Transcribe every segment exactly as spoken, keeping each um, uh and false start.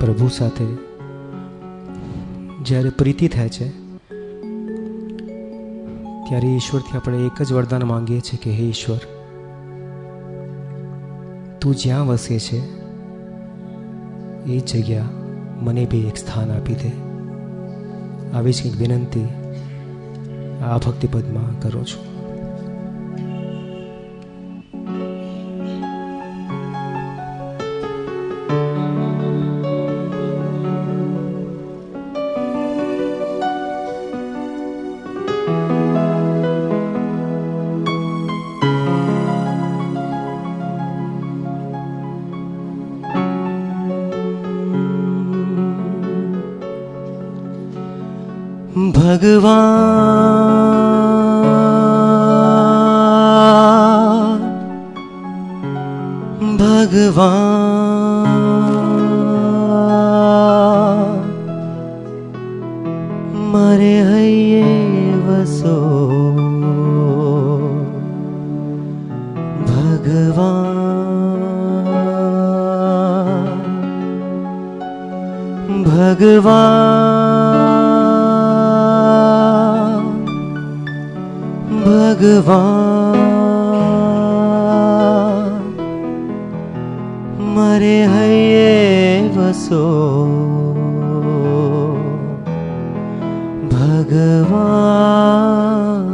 પ્રભુ સાથે જ્યારે પ્રીતિ થાય છે ત્યારે ઈશ્વરથી આપણે એક જ વરદાન માંગીએ છીએ કે હે ઈશ્વર, તું જ્યાં વસે છે એ જગ્યા મને બી એક સ્થાન આપી દે. આવી જ કંઈક વિનંતી આ ભક્તિપદમાં કરું છું. ભગવાન ભગવાન મારે હૈયે વસો ભગવાન ભગવાન ભગવાન મારે હૈયે વસો ભગવાન.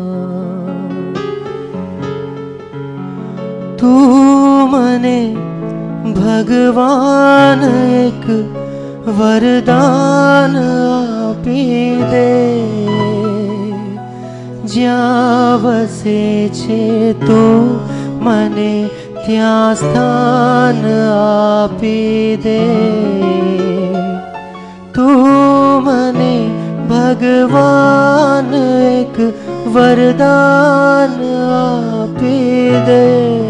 તું મને ભગવાન એક વરદાન આપી દે. જ્યાં વસે છે તો મને ત્યાં સ્થાન આપી દે. તું મને ભગવાન એક વરદાન આપી દે.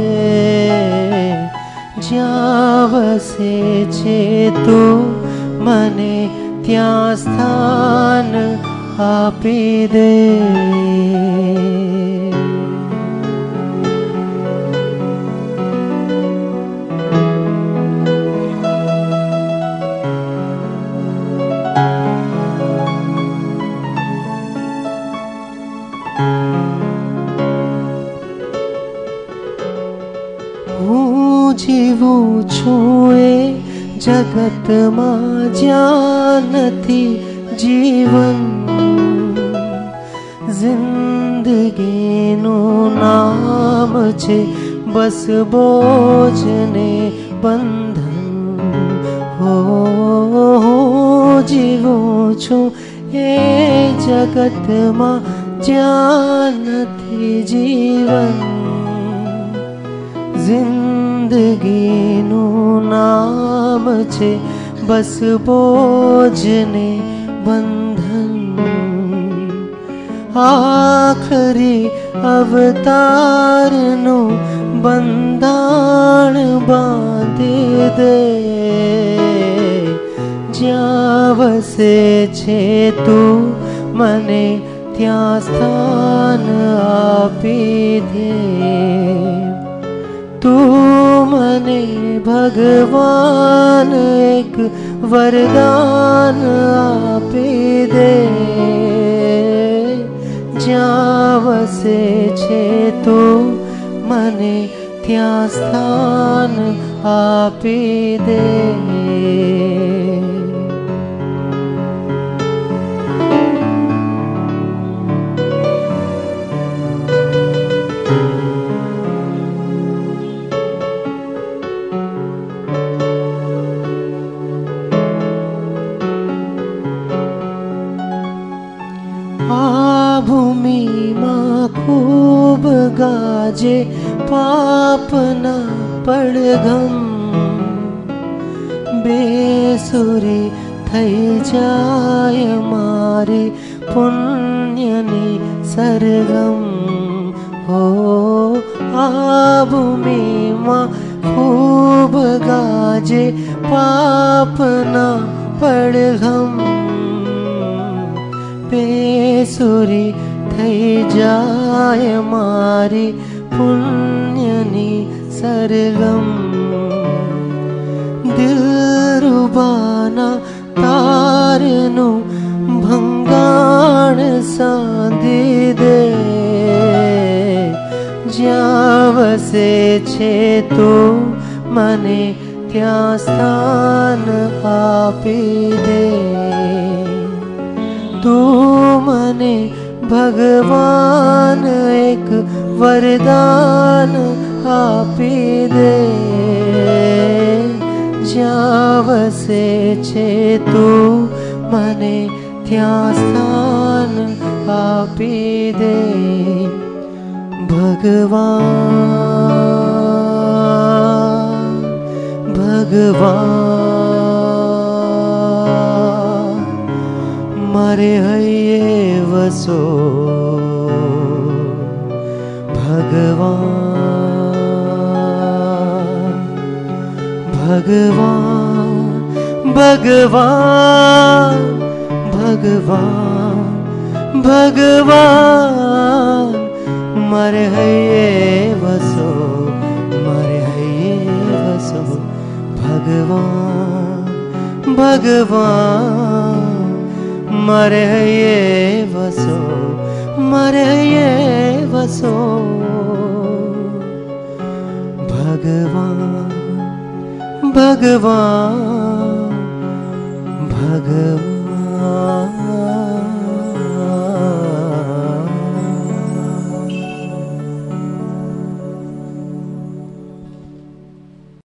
જ્યાં વસે છે તો મને ત્યાં સ્થાન આપી દે. હું જીવું છું એ જગતમાં જ્યાં નથી જીવન. જિંદગીનું નામ છે બસ બોજ ને બંધન. હો જીવું છું એ જગતમાં જ્યાં નથી જીવન. જિંદગીનું નામ છે બસ બોજ ને બંધન. આખરી અવતારનું બંધાણ બાંધી દે. જ્યાં વસે છે તું મને ત્યાં સ્થાન આપી દે. તું મને ભગવાન એક વરદાન આપી દે. જ્યાં વસે છે તો મને ત્યાં સ્થાન આપી દે. આ ભૂમિમાં ખૂબ ગાજે પાપના પડઘમ. બેસુરી થઈ જાય મારી પુણ્યની સરગમ. હો આ ભૂમિમાં ખૂબ ગાજે પાપના પડઘમ. બેસુરી થઈ જાય મારી પુણ્યની સરગમ. દિલરુબા તારનો ભંગાણ સાંધી દે જ્યાં વસે છે તો મને ત્યાં સ્થાન આપી દે તું મને ભગવાન એક વરદાન આપી દે જ્યાં વસે છે તું મને ત્યાં સ્થાન આપી દે ભગવાન ભગવાન મારે હૈયે વસો ભગવાન ભગવાન ભગવાન ભગવાન ભગવાન મારે હૈયે વસો મારે હૈયે વસો ભગવાન ભગવાન મારે હૈયે વસો મારે હૈયે વસો ભગવાન ભગવાન ભગવાન